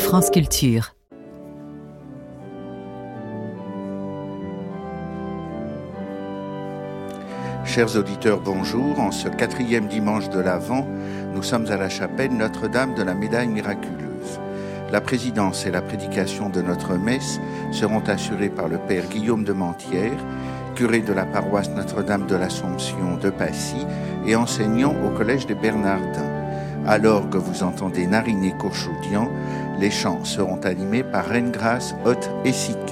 France Culture. Chers auditeurs, bonjour. En ce 4e dimanche de l'Avent, nous sommes à la chapelle Notre-Dame de la Médaille Miraculeuse. La présidence et la prédication de notre messe seront assurées par le Père Guillaume de Mentières, curé de la paroisse Notre-Dame de l'Assomption de Passy et enseignant au Collège des Bernardins. À l'orgue, vous entendez Nariné Courchoudian. Les chants seront animés par Reine-Grâce, Haute et Siquet.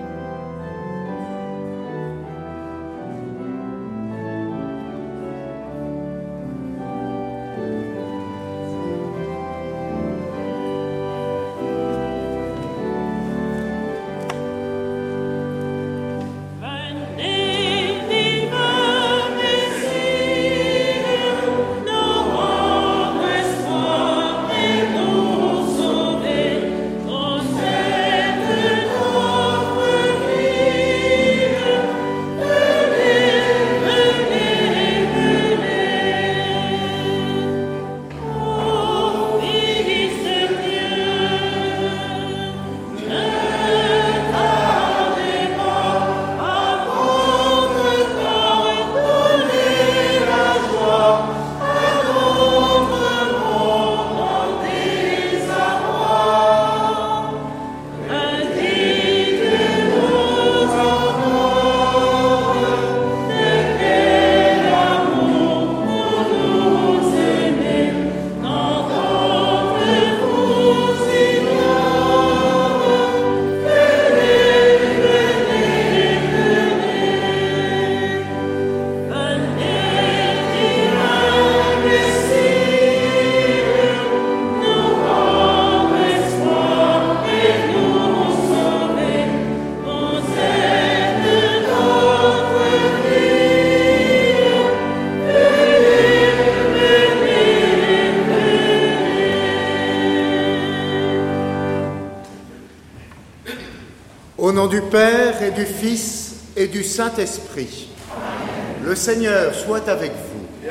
Au nom du Père et du Fils et du Saint-Esprit, le Seigneur soit avec vous.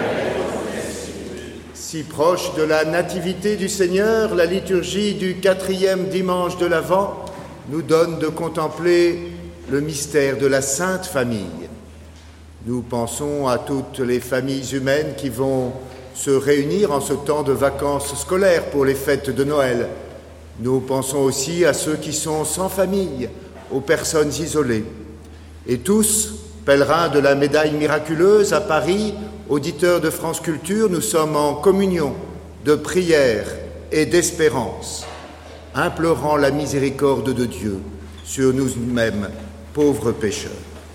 Si proche de la nativité du Seigneur, la liturgie du 4e dimanche de l'Avent nous donne de contempler le mystère de la Sainte Famille. Nous pensons à toutes les familles humaines qui vont se réunir en ce temps de vacances scolaires pour les fêtes de Noël. Nous pensons aussi à ceux qui sont sans famille, aux personnes isolées. Et tous, pèlerins de la Médaille Miraculeuse à Paris, auditeurs de France Culture, nous sommes en communion de prière et d'espérance, implorant la miséricorde de Dieu sur nous-mêmes, pauvres pécheurs.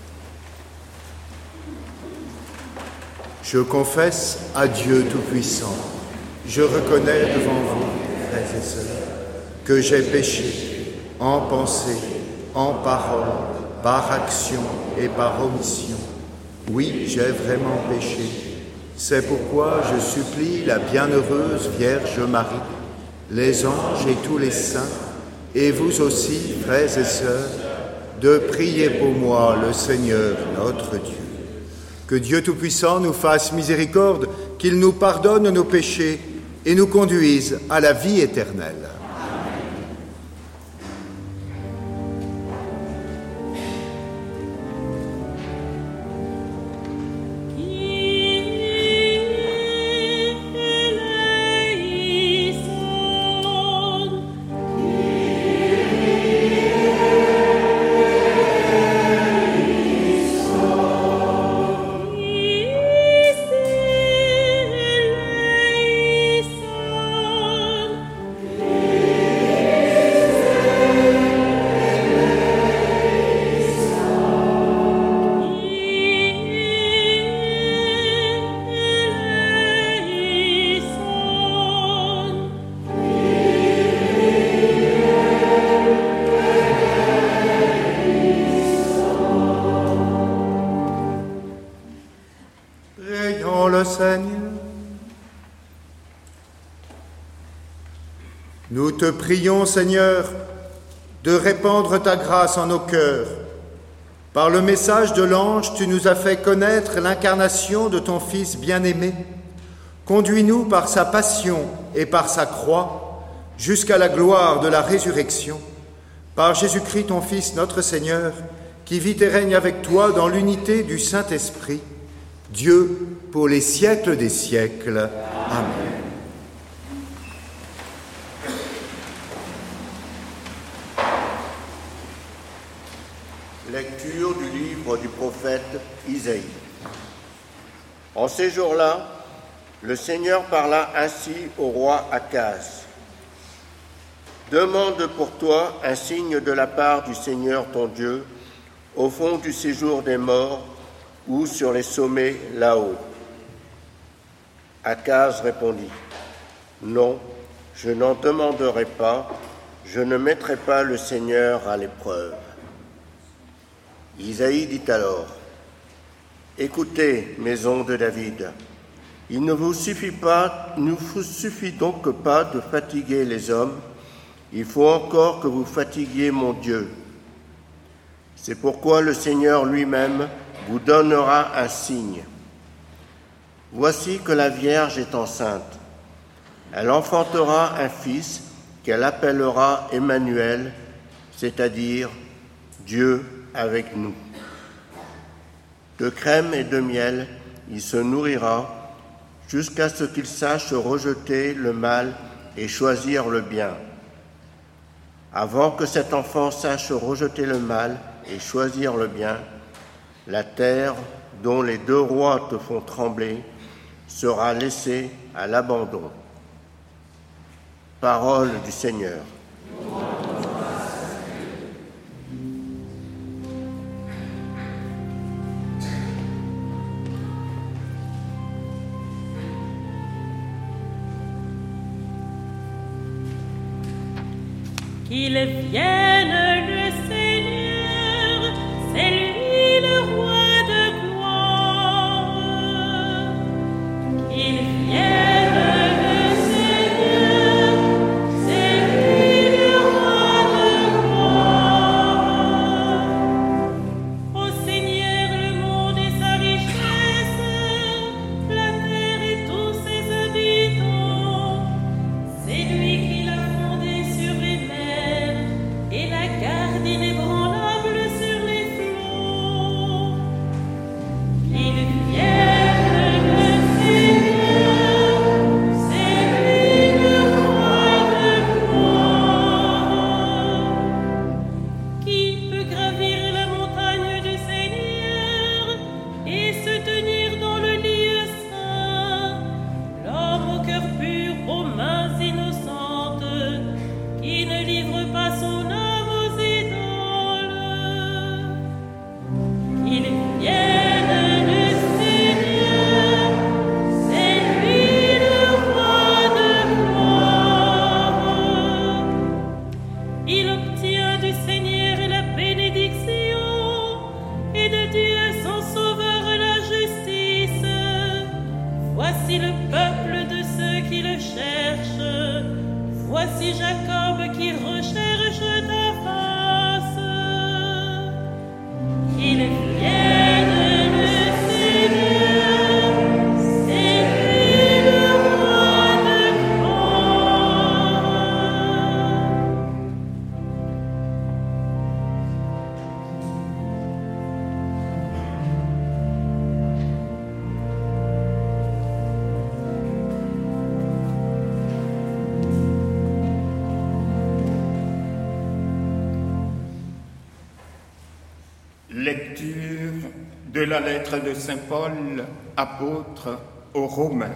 Je confesse à Dieu Tout-Puissant, je reconnais devant vous, frères et sœurs, que j'ai péché en pensée, en parole, par action et par omission. Oui, j'ai vraiment péché. C'est pourquoi je supplie la bienheureuse Vierge Marie, les anges et tous les saints, et vous aussi, frères et sœurs, de prier pour moi le Seigneur notre Dieu. Que Dieu Tout-Puissant nous fasse miséricorde, qu'il nous pardonne nos péchés et nous conduise à la vie éternelle. Nous te prions, Seigneur, de répandre ta grâce en nos cœurs. Par le message de l'ange, tu nous as fait connaître l'incarnation de ton Fils bien-aimé. Conduis-nous par sa passion et par sa croix jusqu'à la gloire de la résurrection, par Jésus-Christ ton Fils, notre Seigneur, qui vit et règne avec toi dans l'unité du Saint-Esprit, Dieu pour les siècles des siècles. Amen. Lecture du livre du prophète Isaïe. En ces jours-là, le Seigneur parla ainsi au roi Akaz. Demande pour toi un signe de la part du Seigneur ton Dieu, au fond du séjour des morts ou sur les sommets là-haut. Akaz répondit, non, je n'en demanderai pas, je ne mettrai pas le Seigneur à l'épreuve. Isaïe dit alors, écoutez, maison de David, il ne vous suffit donc pas de fatiguer les hommes, il faut encore que vous fatiguiez mon Dieu. C'est pourquoi le Seigneur lui-même vous donnera un signe. Voici que la Vierge est enceinte. Elle enfantera un fils qu'elle appellera Emmanuel, c'est-à-dire Dieu avec nous. De crème et de miel, il se nourrira jusqu'à ce qu'il sache rejeter le mal et choisir le bien. Avant que cet enfant sache rejeter le mal et choisir le bien, la terre, dont les deux rois te font trembler, sera laissée à l'abandon. Parole du Seigneur. Qu'il vienne le Seigneur, c'est lui le roi de gloire. Qu'il vienne le Seigneur, c'est lui le roi de gloire. Ô Seigneur, le monde et sa richesse, la terre et tous ses habitants, c'est lui qui l'a fondé sur les mers et la garde inébranlable sur les flots. Qu'il vienne le Seigneur, c'est lui le roi de gloire. Qui peut gravir la montagne du Seigneur et se tenir dans le lieu saint? L'homme au cœur pur, aux mains innocentes, qui ne livre pas son âme aux idoles. Qu'il vienne le Seigneur, c'est lui le roi de gloire. Il obtient du Seigneur la bénédiction et de Dieu son sauveur la justice. Voici le peuple de ceux qui le cherchent. Voici Jacob qui recherche ta face. Qu'il vienne le Seigneur, c'est lui le roi de gloire. Lecture de la lettre de Saint Paul, apôtre aux Romains.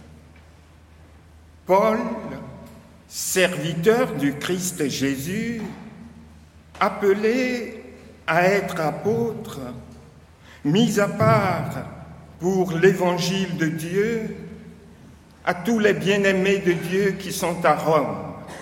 Paul, serviteur du Christ Jésus, appelé à être apôtre, mis à part pour l'évangile de Dieu, à tous les bien-aimés de Dieu qui sont à Rome.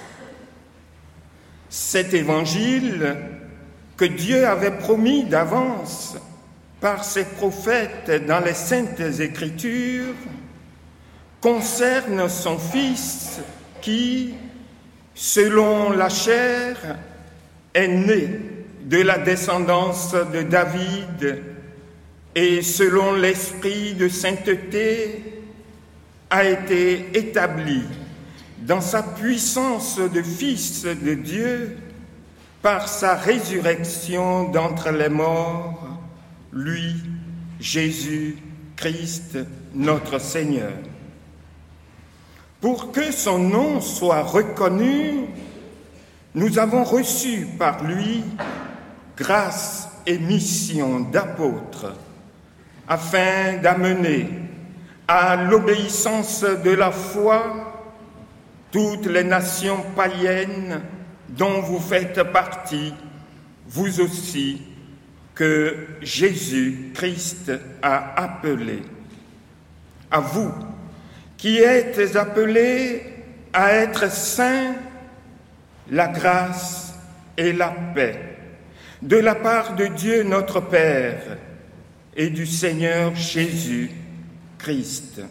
Cet évangile que Dieu avait promis d'avance par ses prophètes dans les Saintes Écritures concerne son Fils qui, selon la chair, est né de la descendance de David et selon l'esprit de sainteté a été établi dans sa puissance de Fils de Dieu, par sa résurrection d'entre les morts, lui, Jésus-Christ, notre Seigneur. Pour que son nom soit reconnu, nous avons reçu par lui grâce et mission d'apôtres, afin d'amener à l'obéissance de la foi toutes les nations païennes dont vous faites partie, vous aussi, que Jésus-Christ a appelés. À vous, qui êtes appelés à être saints, la grâce et la paix, de la part de Dieu notre Père et du Seigneur Jésus-Christ.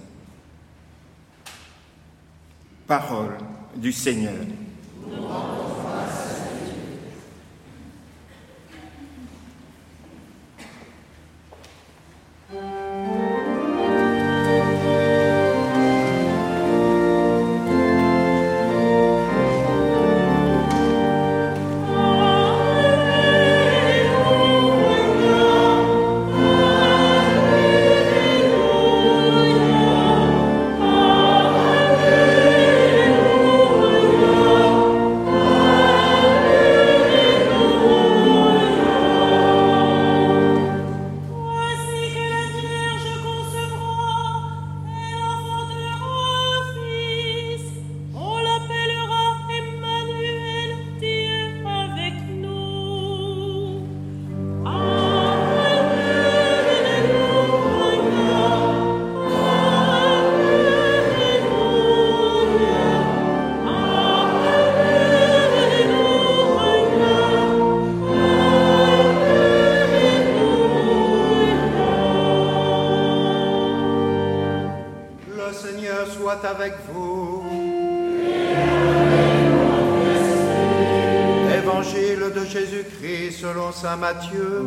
Parole du Seigneur. Avec vous. Évangile de Jésus-Christ selon saint Matthieu.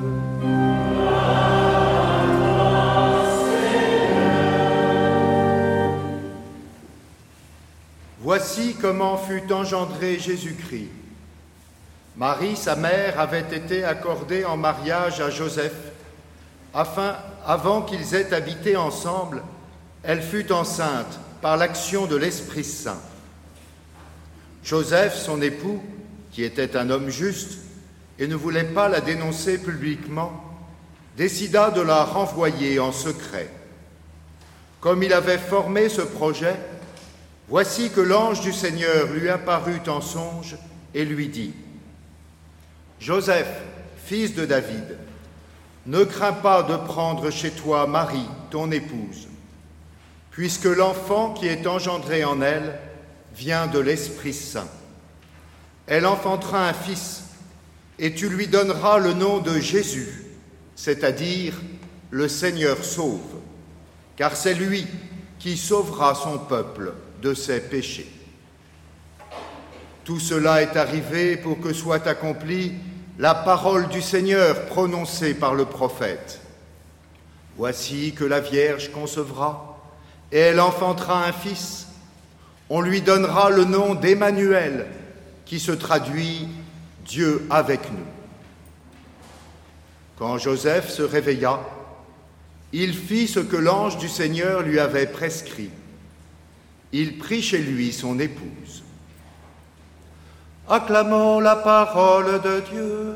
Voici comment fut engendré Jésus-Christ. Marie, sa mère, avait été accordée en mariage à Joseph, avant qu'ils aient habité ensemble, elle fut enceinte par l'action de l'Esprit Saint. Joseph, son époux, qui était un homme juste et ne voulait pas la dénoncer publiquement, décida de la renvoyer en secret. Comme il avait formé ce projet, voici que l'ange du Seigneur lui apparut en songe et lui dit : « Joseph, fils de David, ne crains pas de prendre chez toi Marie, ton épouse, puisque l'enfant qui est engendré en elle vient de l'Esprit Saint. Elle enfantera un fils, et tu lui donneras le nom de Jésus, c'est-à-dire le Seigneur sauve, car c'est lui qui sauvera son peuple de ses péchés. Tout cela est arrivé pour que soit accomplie la parole du Seigneur prononcée par le prophète. Voici que la Vierge concevra, et elle enfantera un fils. On lui donnera le nom d'Emmanuel, qui se traduit « Dieu avec nous ». Quand Joseph se réveilla, il fit ce que l'ange du Seigneur lui avait prescrit. Il prit chez lui son épouse. Acclamons la parole de Dieu.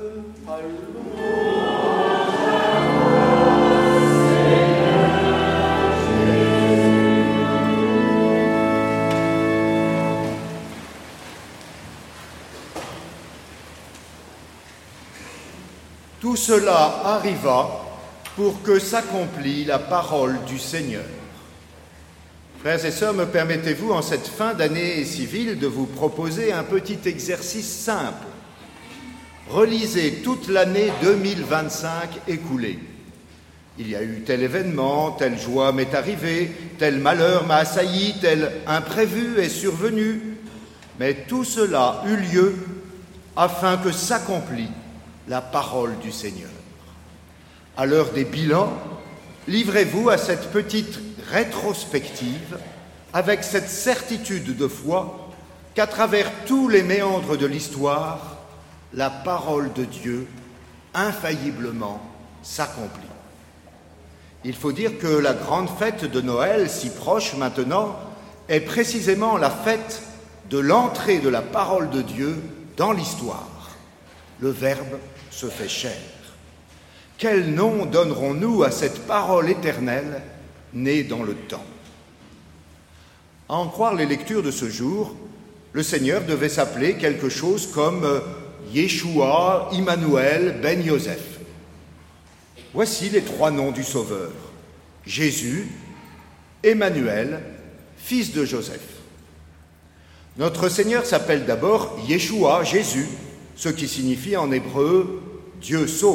Tout cela arriva pour que s'accomplît la parole du Seigneur. Frères et sœurs, me permettez-vous en cette fin d'année civile de vous proposer un petit exercice simple. Relisez toute l'année 2025 écoulée. Il y a eu tel événement, telle joie m'est arrivée, tel malheur m'a assailli, tel imprévu est survenu. Mais tout cela eut lieu afin que s'accomplît la parole du Seigneur. À l'heure des bilans, livrez-vous à cette petite rétrospective avec cette certitude de foi qu'à travers tous les méandres de l'histoire, la parole de Dieu, infailliblement, s'accomplit. Il faut dire que la grande fête de Noël, si proche maintenant, est précisément la fête de l'entrée de la parole de Dieu dans l'histoire. Le Verbe se fait chair. Quel nom donnerons-nous à cette parole éternelle née dans le temps ? À en croire les lectures de ce jour, le Seigneur devait s'appeler quelque chose comme Yeshua, Immanuel, Ben Yosef. Voici les 3 noms du Sauveur: Jésus, Emmanuel, fils de Joseph. Notre Seigneur s'appelle d'abord Yeshua, Jésus, ce qui signifie en hébreu « Dieu sauve ».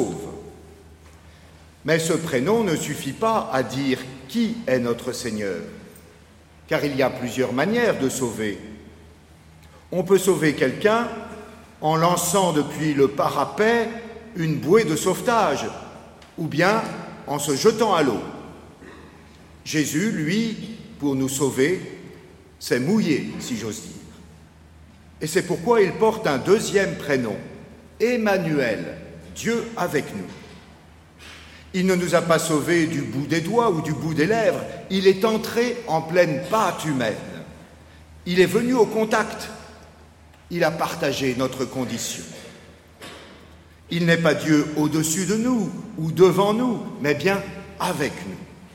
Mais ce prénom ne suffit pas à dire qui est notre Seigneur, car il y a plusieurs manières de sauver. On peut sauver quelqu'un en lançant depuis le parapet une bouée de sauvetage, ou bien en se jetant à l'eau. Jésus, lui, pour nous sauver, s'est mouillé, si j'ose dire. Et c'est pourquoi il porte un deuxième prénom, Emmanuel, Dieu avec nous. Il ne nous a pas sauvés du bout des doigts ou du bout des lèvres, il est entré en pleine pâte humaine. Il est venu au contact, il a partagé notre condition. Il n'est pas Dieu au-dessus de nous ou devant nous, mais bien avec nous.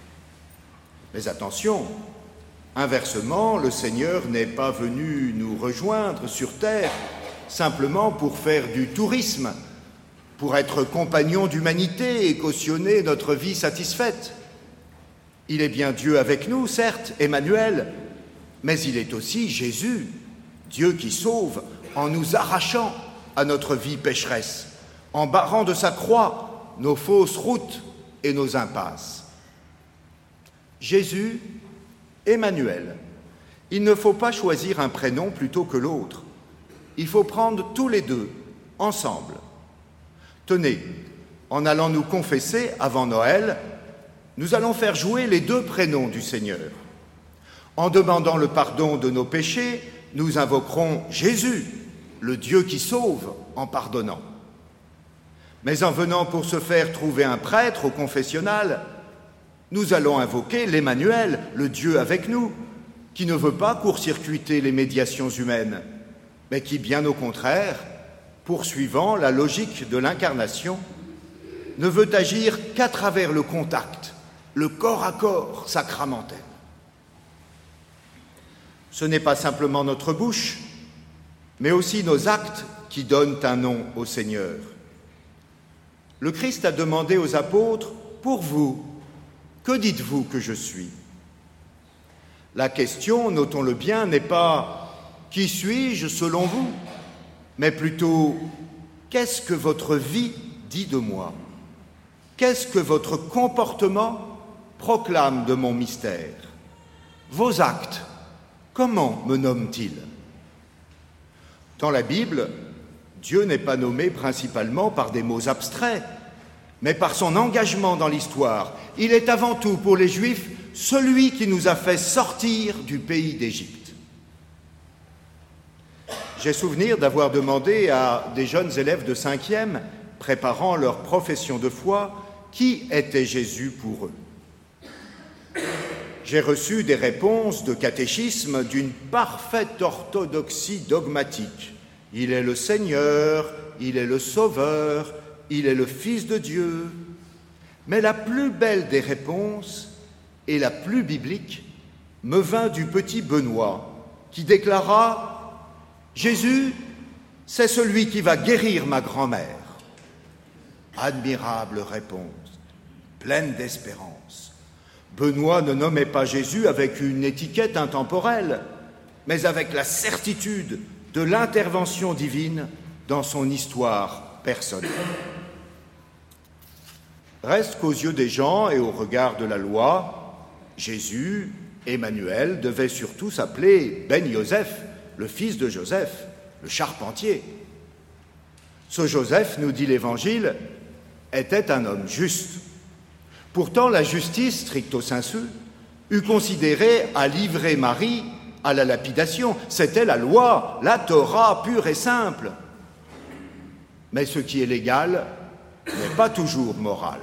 Mais attention, inversement, le Seigneur n'est pas venu nous rejoindre sur terre simplement pour faire du tourisme, pour être compagnon d'humanité et cautionner notre vie satisfaite. Il est bien Dieu avec nous, certes, Emmanuel, mais il est aussi Jésus, Dieu qui sauve en nous arrachant à notre vie pécheresse, en barrant de sa croix nos fausses routes et nos impasses. Jésus, Emmanuel. Il ne faut pas choisir un prénom plutôt que l'autre. Il faut prendre tous les deux, ensemble. Tenez, en allant nous confesser avant Noël, nous allons faire jouer les 2 prénoms du Seigneur. En demandant le pardon de nos péchés, nous invoquerons Jésus, le Dieu qui sauve en pardonnant. Mais en venant pour se faire trouver un prêtre au confessionnal, nous allons invoquer l'Emmanuel, le Dieu avec nous, qui ne veut pas court-circuiter les médiations humaines, mais qui, bien au contraire, poursuivant la logique de l'incarnation, ne veut agir qu'à travers le contact, le corps à corps sacramentel. Ce n'est pas simplement notre bouche, mais aussi nos actes qui donnent un nom au Seigneur. Le Christ a demandé aux apôtres « Pour vous, que dites-vous que je suis ?» La question, notons-le bien, n'est pas « Qui suis-je selon vous ?» mais plutôt « Qu'est-ce que votre vie dit de moi ? Qu'est-ce que votre comportement proclame de mon mystère ? Vos actes, comment me nomme-t-il ? Dans la Bible, Dieu n'est pas nommé principalement par des mots abstraits, mais par son engagement dans l'histoire. Il est avant tout, pour les Juifs, celui qui nous a fait sortir du pays d'Égypte. J'ai souvenir d'avoir demandé à des jeunes élèves de 5e, préparant leur profession de foi, qui était Jésus pour eux. J'ai reçu des réponses de catéchisme d'une parfaite orthodoxie dogmatique. Il est le Seigneur, il est le Sauveur, il est le Fils de Dieu. Mais la plus belle des réponses, et la plus biblique, me vint du petit Benoît, qui déclara « Jésus, c'est celui qui va guérir ma grand-mère. » Admirable réponse, pleine d'espérance. Benoît ne nommait pas Jésus avec une étiquette intemporelle, mais avec la certitude de l'intervention divine dans son histoire personnelle. Reste qu'aux yeux des gens et au regard de la loi, Jésus, Emmanuel, devait surtout s'appeler Ben Yosef, le fils de Joseph, le charpentier. Ce Joseph, nous dit l'Évangile, était un homme juste. Pourtant, la justice, stricto sensu, eût considéré à livrer Marie à la lapidation. C'était la loi, la Torah pure et simple. Mais ce qui est légal n'est pas toujours moral.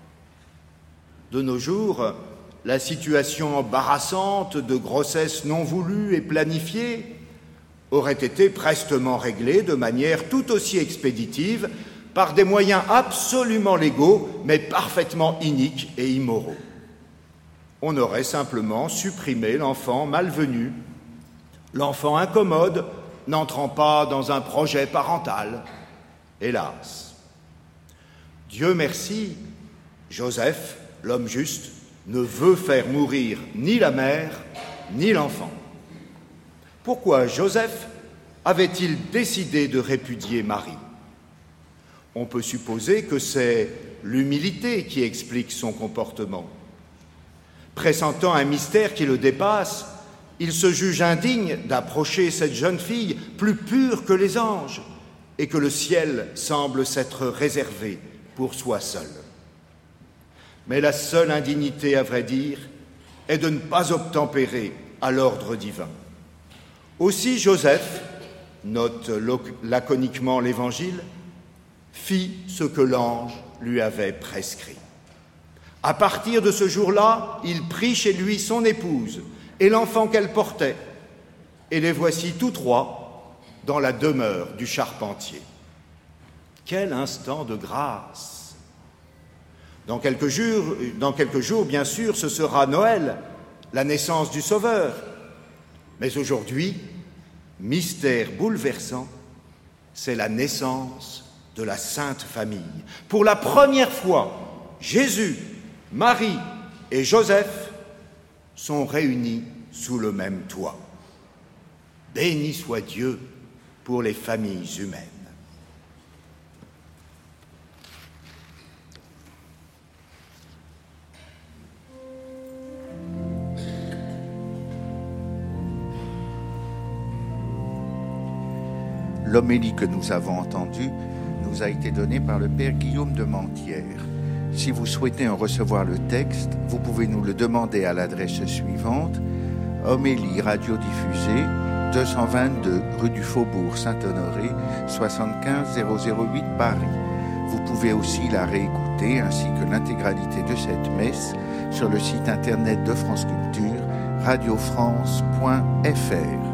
De nos jours, la situation embarrassante de grossesse non voulue et planifiée aurait été prestement réglée de manière tout aussi expéditive par des moyens absolument légaux, mais parfaitement iniques et immoraux. On aurait simplement supprimé l'enfant malvenu, l'enfant incommode, n'entrant pas dans un projet parental. Hélas. Dieu merci, Joseph, l'homme juste, ne veut faire mourir ni la mère, ni l'enfant. Pourquoi Joseph avait-il décidé de répudier Marie ? On peut supposer que c'est l'humilité qui explique son comportement. Pressentant un mystère qui le dépasse, il se juge indigne d'approcher cette jeune fille plus pure que les anges et que le ciel semble s'être réservé pour soi seul. Mais la seule indignité, à vrai dire, est de ne pas obtempérer à l'ordre divin. Aussi Joseph, note laconiquement l'Évangile, fit ce que l'ange lui avait prescrit. À partir de ce jour-là, il prit chez lui son épouse et l'enfant qu'elle portait, et les voici tous trois dans la demeure du charpentier. Quel instant de grâce! Dans quelques jours, bien sûr, ce sera Noël, la naissance du Sauveur. Mais aujourd'hui, mystère bouleversant, c'est la naissance de la Sainte Famille. Pour la première fois, Jésus, Marie et Joseph sont réunis sous le même toit. Béni soit Dieu pour les familles humaines. L'homélie que nous avons entendue nous a été donnée par le Père Guillaume de Mentières. Si vous souhaitez en recevoir le texte, vous pouvez nous le demander à l'adresse suivante: Homélie radiodiffusée, 222 rue du Faubourg Saint-Honoré, 75 008 Paris. Vous pouvez aussi la réécouter ainsi que l'intégralité de cette messe sur le site internet de France Culture, radiofrance.fr.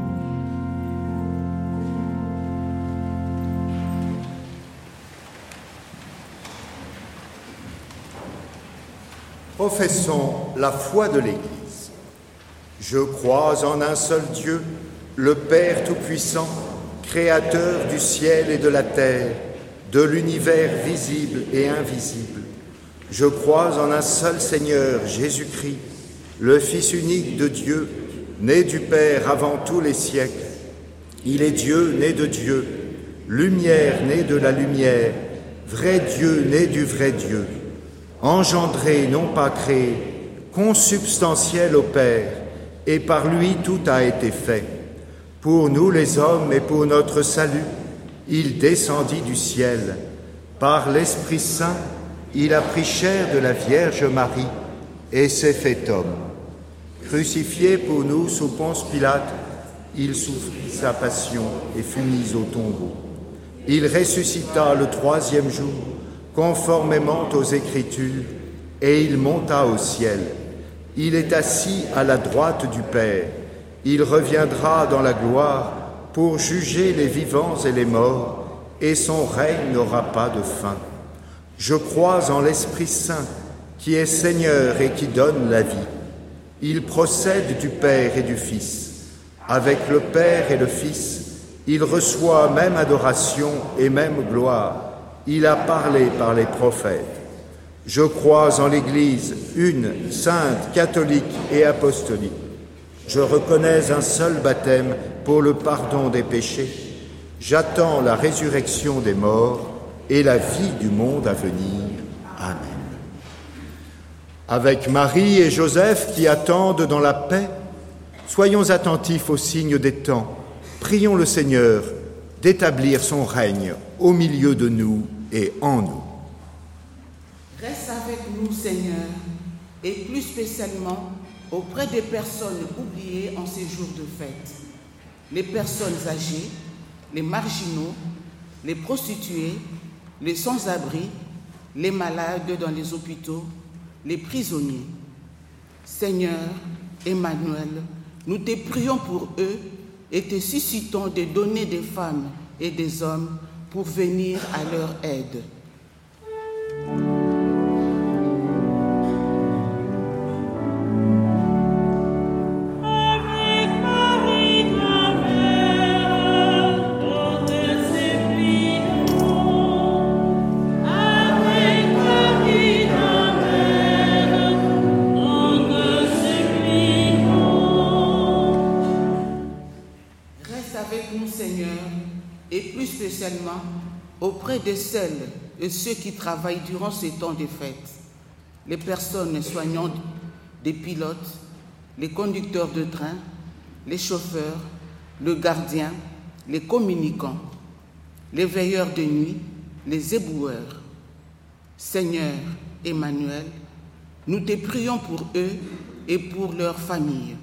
Professons la foi de l'Église. Je crois en un seul Dieu, le Père Tout-Puissant, Créateur du ciel et de la terre, de l'univers visible et invisible. Je crois en un seul Seigneur, Jésus-Christ, le Fils unique de Dieu, né du Père avant tous les siècles. Il est Dieu, né de Dieu, lumière, né de la lumière, vrai Dieu, né du vrai Dieu. Engendré, non pas créé, consubstantiel au Père, et par lui tout a été fait. Pour nous les hommes et pour notre salut, il descendit du ciel. Par l'Esprit Saint, il a pris chair de la Vierge Marie et s'est fait homme. Crucifié pour nous sous Ponce Pilate, il souffrit sa passion et fut mis au tombeau. Il ressuscita le troisième jour, conformément aux Écritures, et il monta au ciel. Il est assis à la droite du Père. Il reviendra dans la gloire pour juger les vivants et les morts, et son règne n'aura pas de fin. Je crois en l'Esprit Saint, qui est Seigneur et qui donne la vie. Il procède du Père et du Fils. Avec le Père et le Fils, il reçoit même adoration et même gloire. Il a parlé par les prophètes. Je crois en l'Église, une, sainte, catholique et apostolique. Je reconnais un seul baptême pour le pardon des péchés. J'attends la résurrection des morts et la vie du monde à venir. Amen. Avec Marie et Joseph qui attendent dans la paix, soyons attentifs aux signes des temps. Prions le Seigneur d'établir son règne au milieu de nous et en nous. Reste avec nous, Seigneur, et plus spécialement auprès des personnes oubliées en ces jours de fête, les personnes âgées, les marginaux, les prostituées, les sans-abri, les malades dans les hôpitaux, les prisonniers. Seigneur, Emmanuel, nous te prions pour eux et te suscitons de donner des femmes et des hommes pour venir à leur aide. Spécialement auprès de celles et ceux qui travaillent durant ces temps de fête, les personnes soignantes, des pilotes, les conducteurs de train, les chauffeurs, le gardien, les communicants, les veilleurs de nuit, les éboueurs. Seigneur Emmanuel, nous te prions pour eux et pour leurs familles.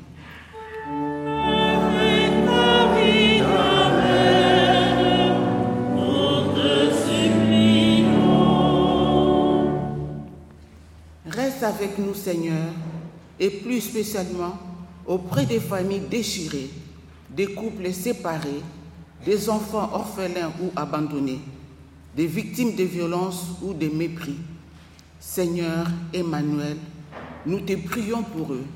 Reste avec nous, Seigneur, et plus spécialement auprès des familles déchirées, des couples séparés, des enfants orphelins ou abandonnés, des victimes de violences ou de mépris. Seigneur Emmanuel, nous te prions pour eux.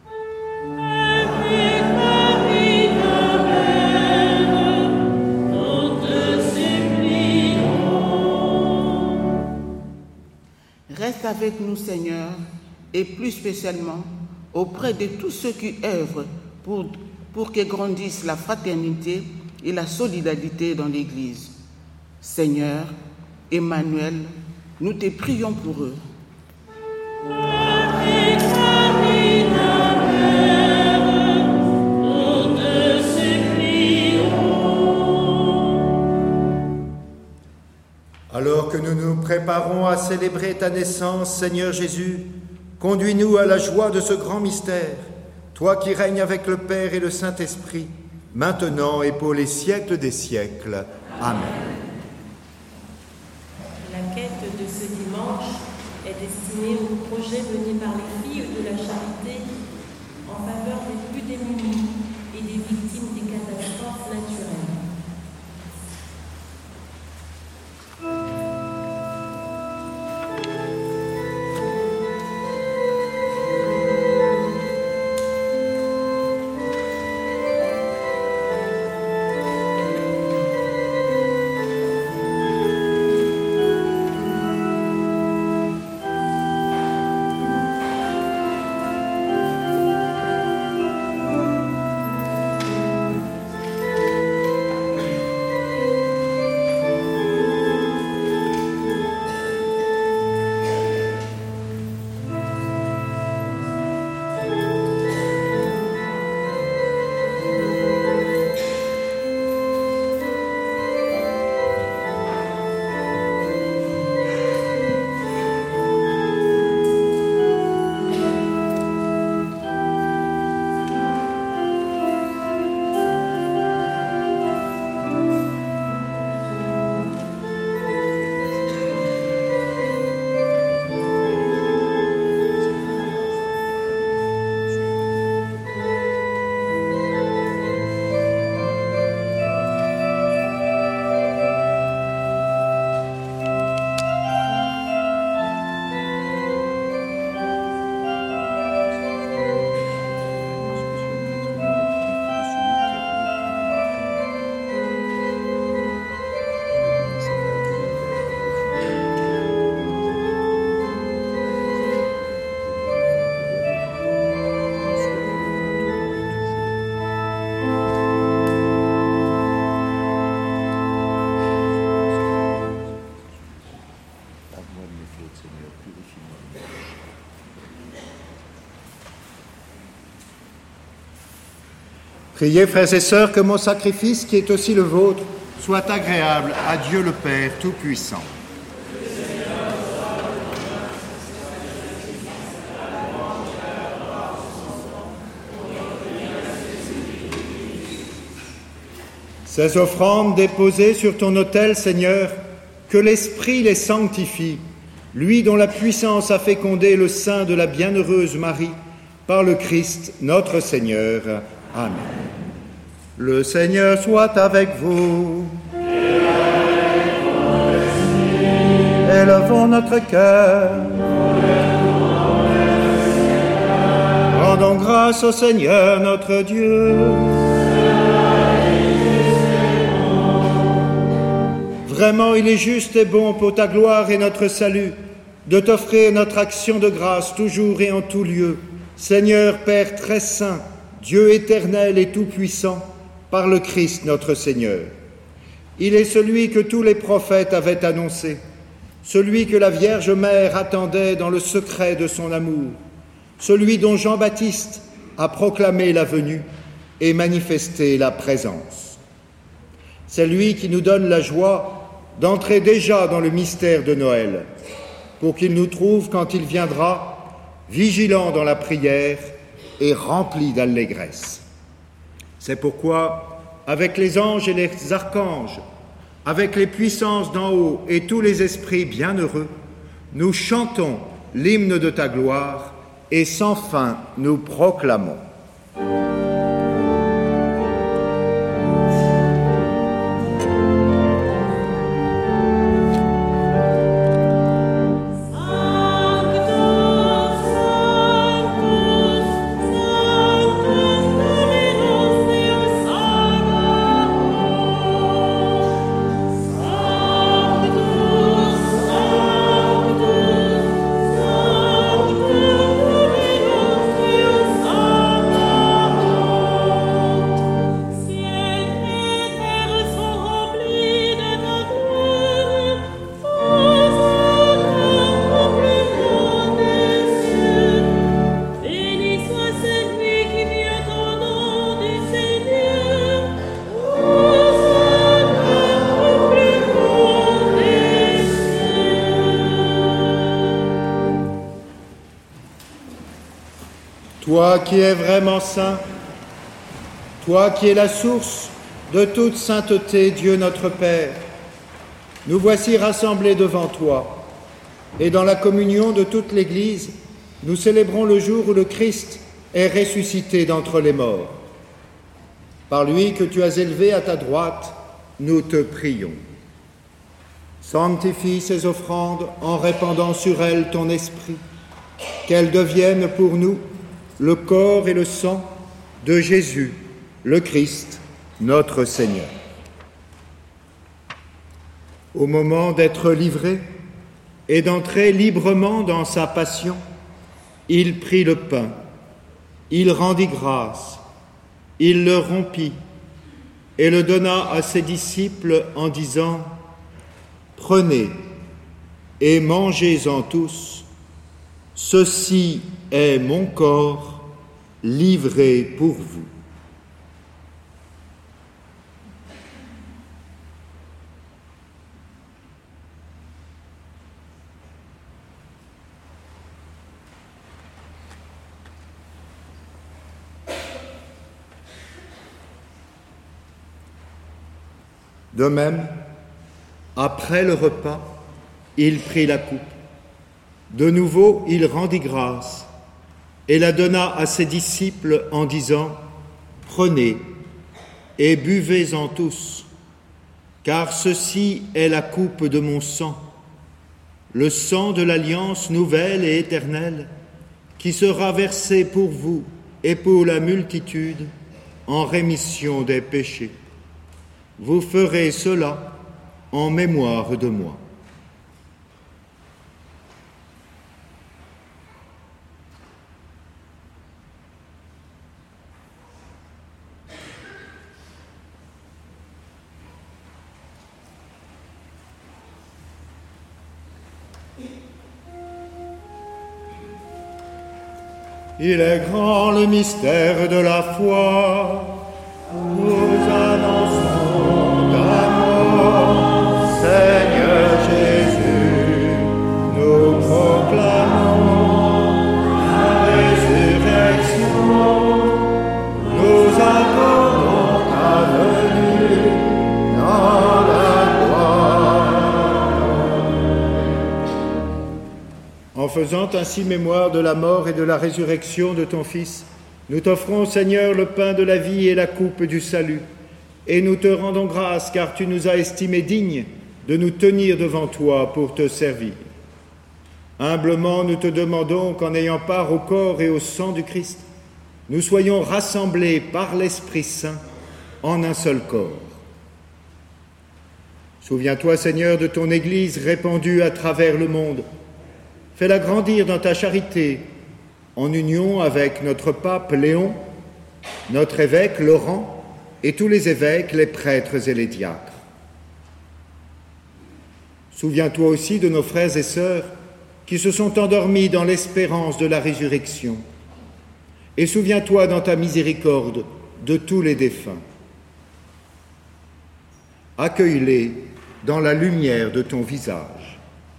Reste avec nous, Seigneur, et plus spécialement auprès de tous ceux qui œuvrent pour que grandisse la fraternité et la solidarité dans l'Église. Seigneur, Emmanuel, nous te prions pour eux. Alors que nous nous préparons à célébrer ta naissance, Seigneur Jésus, conduis-nous à la joie de ce grand mystère, toi qui règnes avec le Père et le Saint-Esprit, maintenant et pour les siècles des siècles. Amen. La quête de ce dimanche est destinée au projet mené par les filles de la charité en faveur des plus démunis et des victimes des catastrophes naturelles. Priez, frères et sœurs, que mon sacrifice, qui est aussi le vôtre, soit agréable à Dieu le Père Tout-Puissant. Ces offrandes déposées sur ton autel, Seigneur, que l'Esprit les sanctifie, lui dont la puissance a fécondé le sein de la bienheureuse Marie, par le Christ notre Seigneur. Amen. Le Seigneur soit avec vous. Élevons notre cœur. Rendons grâce au Seigneur notre Dieu. Vraiment, il est juste et bon pour ta gloire et notre salut de t'offrir notre action de grâce toujours et en tout lieu. Seigneur Père très saint, Dieu éternel et tout-puissant, par le Christ notre Seigneur. Il est celui que tous les prophètes avaient annoncé, celui que la Vierge Mère attendait dans le secret de son amour, celui dont Jean-Baptiste a proclamé la venue et manifesté la présence. C'est lui qui nous donne la joie d'entrer déjà dans le mystère de Noël, pour qu'il nous trouve, quand il viendra, vigilants dans la prière et remplis d'allégresse. C'est pourquoi, avec les anges et les archanges, avec les puissances d'en haut et tous les esprits bienheureux, nous chantons l'hymne de ta gloire et sans fin nous proclamons. Toi qui es vraiment saint, toi qui es la source de toute sainteté, Dieu notre Père, nous voici rassemblés devant toi, et dans la communion de toute l'Église, nous célébrons le jour où le Christ est ressuscité d'entre les morts. Par lui que tu as élevé à ta droite, nous te prions. Sanctifie ces offrandes en répandant sur elles ton esprit, qu'elles deviennent pour nous le corps et le sang de Jésus, le Christ, notre Seigneur. Au moment d'être livré et d'entrer librement dans sa passion, il prit le pain, il rendit grâce, il le rompit et le donna à ses disciples en disant : « Prenez et mangez-en tous, ceci est mon corps livré pour vous. » De même, après le repas, il prit la coupe. De nouveau, il rendit grâce et la donna à ses disciples en disant : « Prenez et buvez-en tous, car ceci est la coupe de mon sang, le sang de l'alliance nouvelle et éternelle, qui sera versé pour vous et pour la multitude en rémission des péchés. Vous ferez cela en mémoire de moi. » Il est grand le mystère de la foi. Nous annonçons ta mort, Seigneur Jésus. Nous proclamons ta résurrection. Nous attendons ta venue. faisant ainsi mémoire de la mort et de la résurrection de ton Fils, nous t'offrons, Seigneur, le pain de la vie et la coupe du salut, et nous te rendons grâce car tu nous as estimés dignes de nous tenir devant toi pour te servir. Humblement, nous te demandons qu'en ayant part au corps et au sang du Christ, nous soyons rassemblés par l'Esprit Saint en un seul corps. Souviens-toi, Seigneur, de ton Église répandue à travers le monde. Fais-la grandir dans ta charité, en union avec notre pape Léon, notre évêque Laurent et tous les évêques, les prêtres et les diacres. Souviens-toi aussi de nos frères et sœurs qui se sont endormis dans l'espérance de la résurrection. Et souviens-toi dans ta miséricorde de tous les défunts. Accueille-les dans la lumière de ton visage.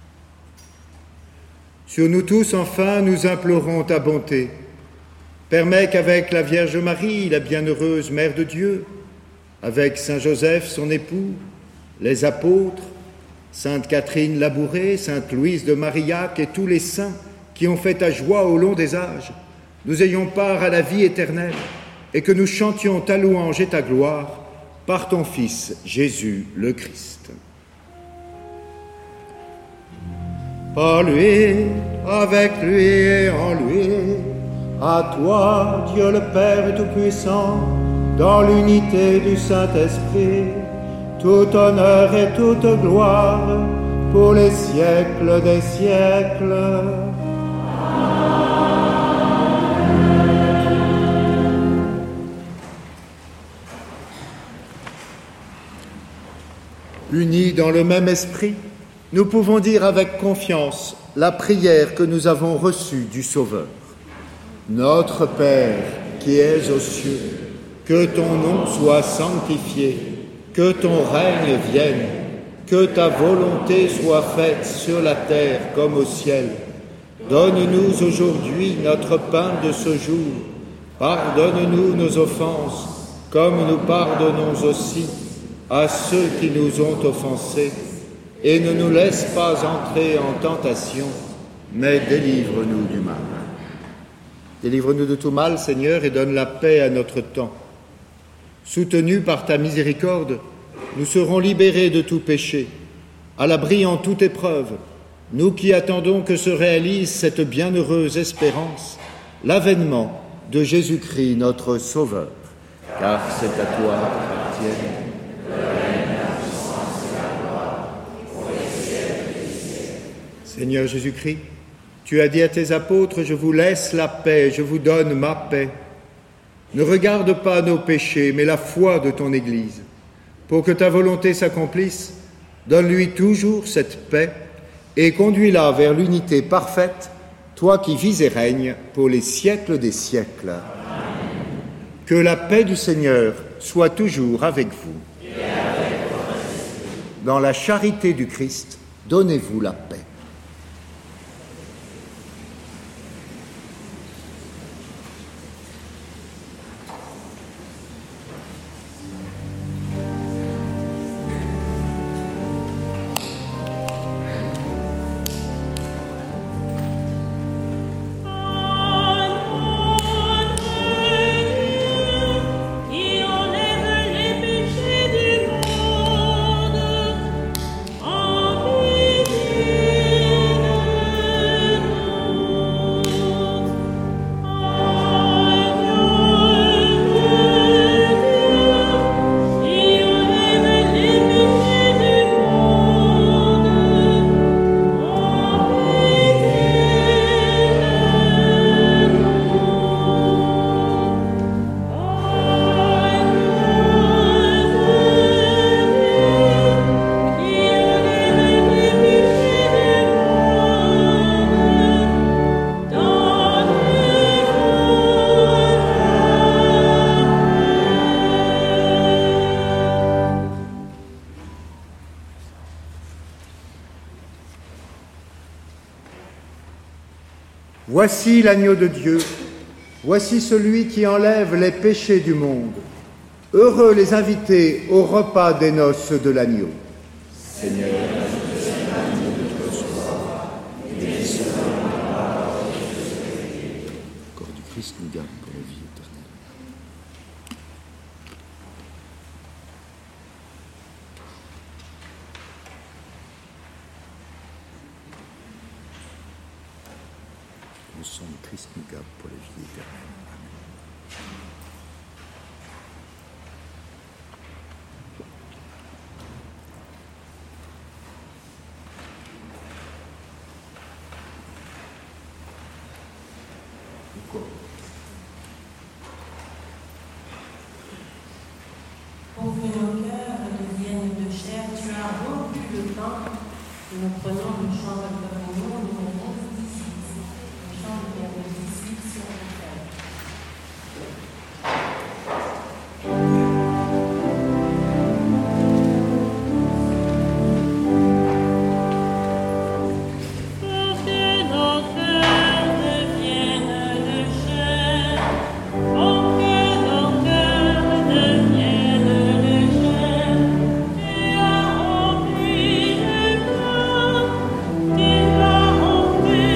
Sur nous tous, enfin, nous implorons ta bonté. Permets qu'avec la Vierge Marie, la bienheureuse Mère de Dieu, avec Saint Joseph, son époux, les apôtres, Sainte Catherine Labouré, Sainte Louise de Marillac et tous les saints qui ont fait ta joie au long des âges, nous ayons part à la vie éternelle et que nous chantions ta louange et ta gloire par ton Fils, Jésus le Christ. Par lui, avec lui et en lui, à toi, Dieu le Père Tout-Puissant, dans l'unité du Saint-Esprit, tout honneur et toute gloire pour les siècles des siècles. Unis dans le même esprit, nous pouvons dire avec confiance la prière que nous avons reçue du Sauveur. Notre Père qui es aux cieux, que ton nom soit sanctifié, que ton règne vienne, que ta volonté soit faite sur la terre comme au ciel. Donne-nous aujourd'hui notre pain de ce jour. Pardonne-nous nos offenses, comme nous pardonnons aussi à ceux qui nous ont offensés. Et ne nous laisse pas entrer en tentation, mais délivre-nous du mal. Délivre-nous de tout mal, Seigneur, et donne la paix à notre temps. Soutenus par ta miséricorde, nous serons libérés de tout péché, à l'abri en toute épreuve, nous qui attendons que se réalise cette bienheureuse espérance, l'avènement de Jésus-Christ, notre Sauveur. Car c'est à toi qu'appartiennent le règne, la puissance et la gloire, pour les siècles des siècles. Seigneur Jésus-Christ, tu as dit à tes apôtres, « Je vous laisse la paix, je vous donne ma paix ». Ne regarde pas nos péchés, mais la foi de ton Église. Pour que ta volonté s'accomplisse, donne-lui toujours cette paix et conduis-la vers l'unité parfaite, toi qui vis et règnes pour les siècles des siècles. Amen. Que la paix du Seigneur soit toujours avec vous. Et avec votre esprit. Dans la charité du Christ, donnez-vous la paix. Voici l'agneau de Dieu, voici celui qui enlève les péchés du monde. Heureux les invités au repas des noces de l'agneau. Seigneur, je te sais l'agneau de ton sauveur, et bénis Christ nous garde pour la vie éternelle. Le sang de Christ nous garde pour la vie éternelle. Pour que nos cœurs deviennent de chair, tu as rompu le pain et nous prenons le chant de communion numéro 18. Le chant numéro 18 sur le cœur. Tu as rempli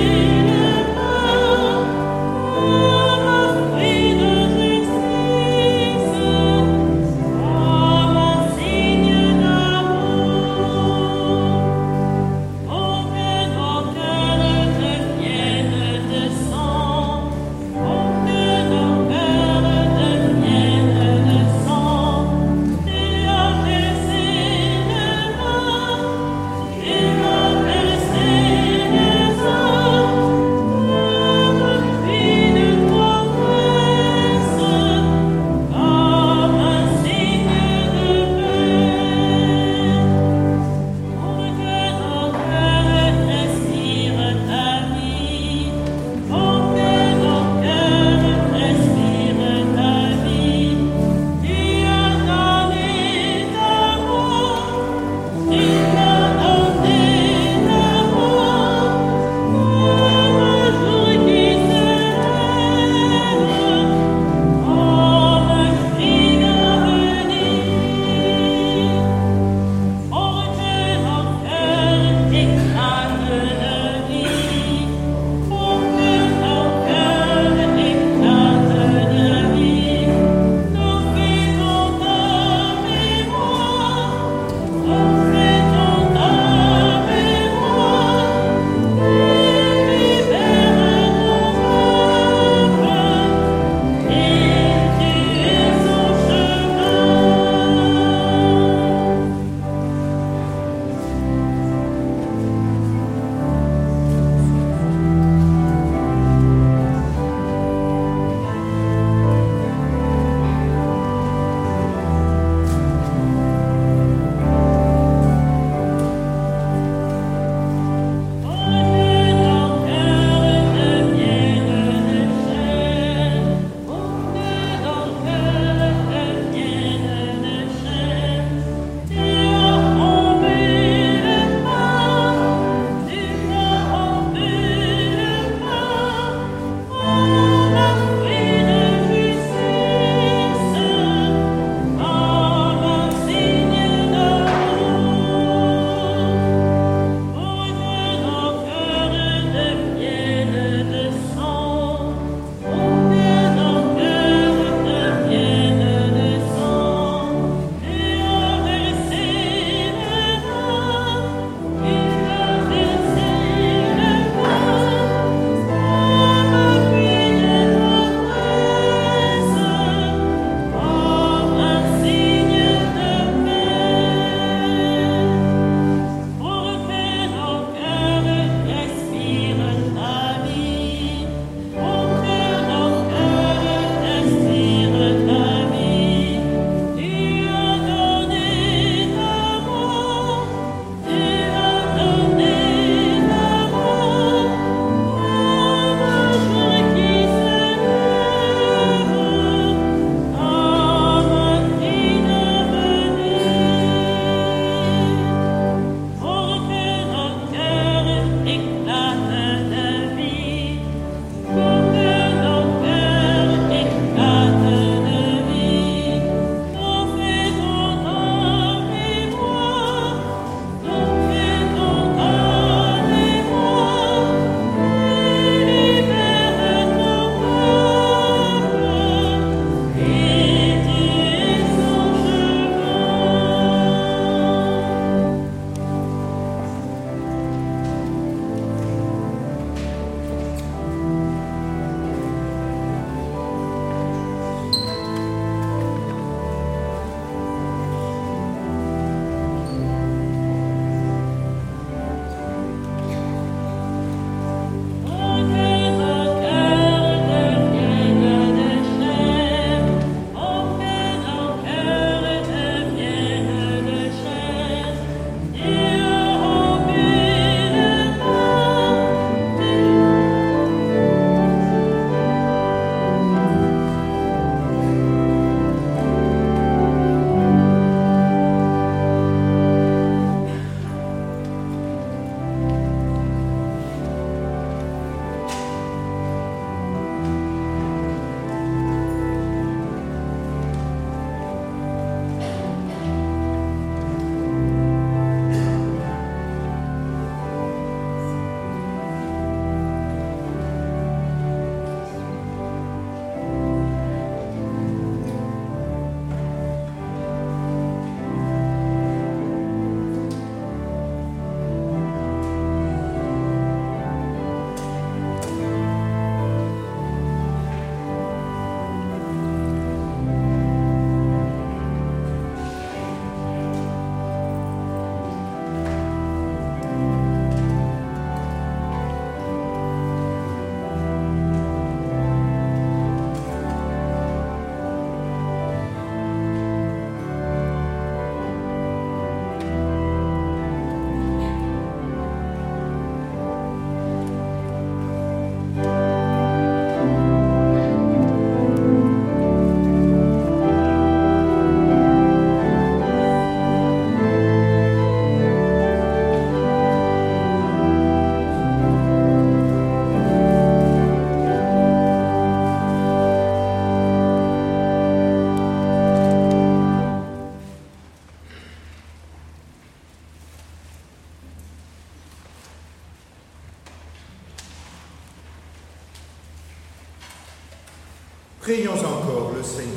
Prions encore le Seigneur.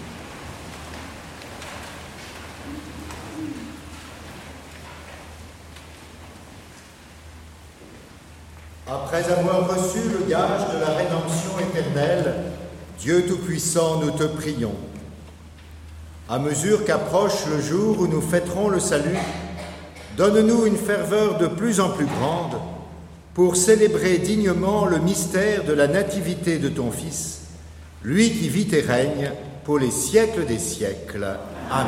Après avoir reçu le gage de la rédemption éternelle, Dieu Tout-Puissant, nous te prions. À mesure qu'approche le jour où nous fêterons le salut, donne-nous une ferveur de plus en plus grande pour célébrer dignement le mystère de la nativité de ton Fils, lui qui vit et règne pour les siècles des siècles. Amen.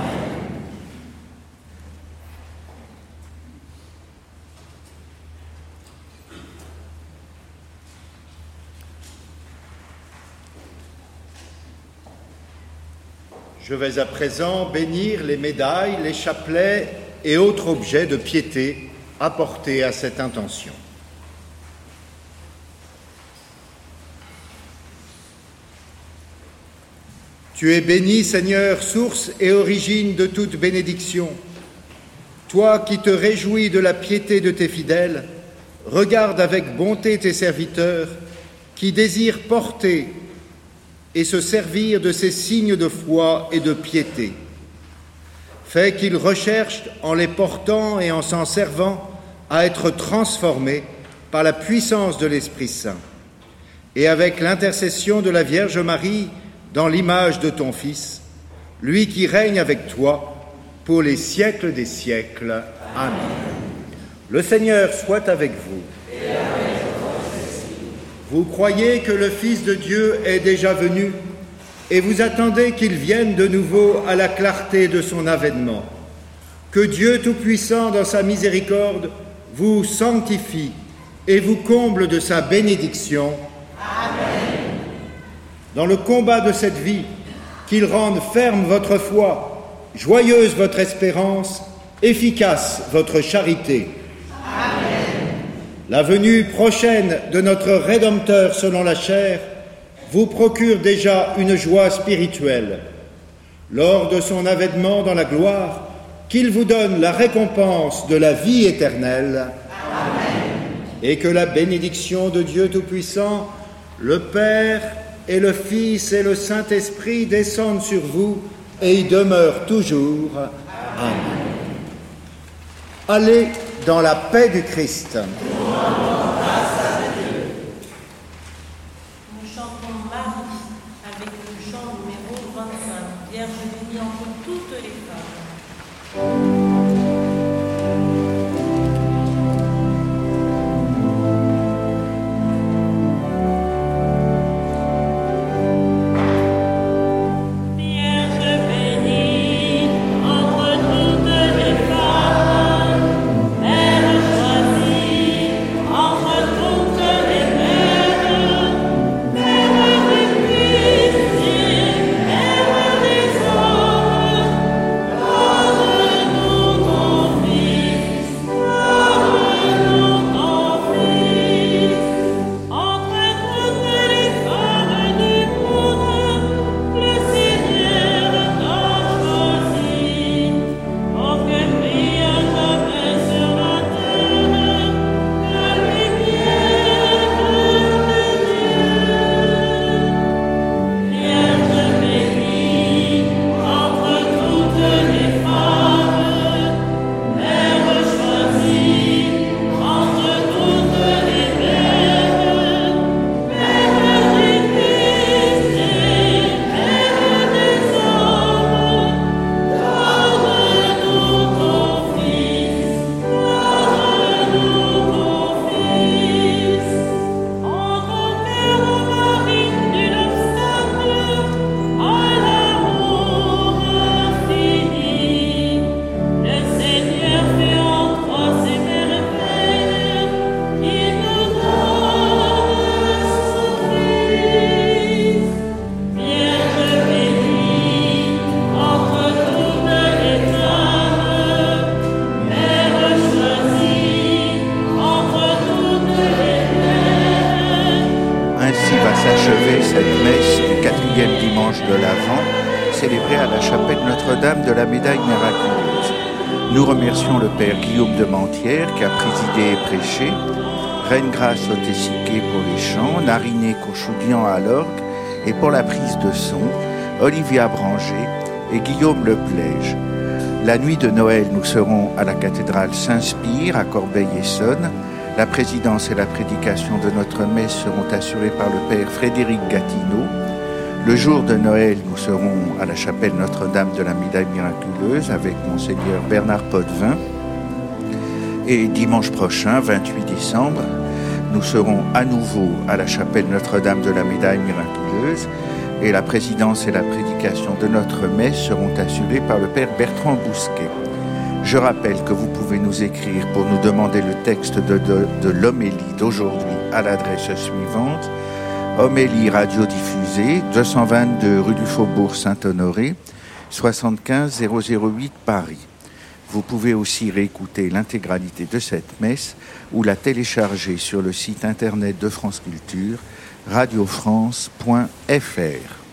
Je vais à présent bénir les médailles, les chapelets et autres objets de piété apportés à cette intention. Tu es béni, Seigneur, source et origine de toute bénédiction. Toi qui te réjouis de la piété de tes fidèles, regarde avec bonté tes serviteurs qui désirent porter et se servir de ces signes de foi et de piété. Fais qu'ils recherchent, en les portant et en s'en servant, à être transformés par la puissance de l'Esprit Saint. Et avec l'intercession de la Vierge Marie, dans l'image de ton Fils, lui qui règne avec toi pour les siècles des siècles. Amen. Le Seigneur soit avec vous. Et avec votre esprit. Vous croyez que le Fils de Dieu est déjà venu et vous attendez qu'il vienne de nouveau à la clarté de son avènement. Que Dieu Tout-Puissant, dans sa miséricorde, vous sanctifie et vous comble de sa bénédiction. Amen. Dans le combat de cette vie, qu'il rende ferme votre foi, joyeuse votre espérance, efficace votre charité. Amen. La venue prochaine de notre Rédempteur selon la chair vous procure déjà une joie spirituelle. Lors de son avènement dans la gloire, qu'il vous donne la récompense de la vie éternelle. Amen. Et que la bénédiction de Dieu Tout-Puissant, le Père et le Fils et le Saint-Esprit descendent sur vous et y demeurent toujours. Amen. Allez dans la paix du Christ. Nous chantons Marie avec le chant numéro 25, Vierge bénie entre toutes les femmes. achever cette messe du 4e dimanche de l'Avent, célébrée à la chapelle Notre-Dame de la Médaille miraculeuse. Nous remercions le Père Guillaume de Mentières qui a présidé et prêché, Reine Grâce Otessiquet pour les chants, Nariné Cochoudian à l'orgue Et pour la prise de son, Olivia Branger et Guillaume Leplège. La nuit de Noël, nous serons à la cathédrale Saint-Spire, à Corbeil-Essonnes. La présidence et la prédication de notre messe seront assurées par le père Frédéric Gatineau. Le jour de Noël, nous serons à la chapelle Notre-Dame de la Médaille Miraculeuse avec Monseigneur Bernard Potvin. Et dimanche prochain, 28 décembre, nous serons à nouveau à la chapelle Notre-Dame de la Médaille Miraculeuse et la présidence et la prédication de notre messe seront assurées par le père Bertrand Bousquet. Je rappelle que vous pouvez nous écrire pour nous demander le texte de l'homélie d'aujourd'hui à l'adresse suivante: Homélie radiodiffusée, 222 rue du Faubourg Saint-Honoré, 75 008 Paris. Vous pouvez aussi réécouter l'intégralité de cette messe ou la télécharger sur le site internet de France Culture, radiofrance.fr.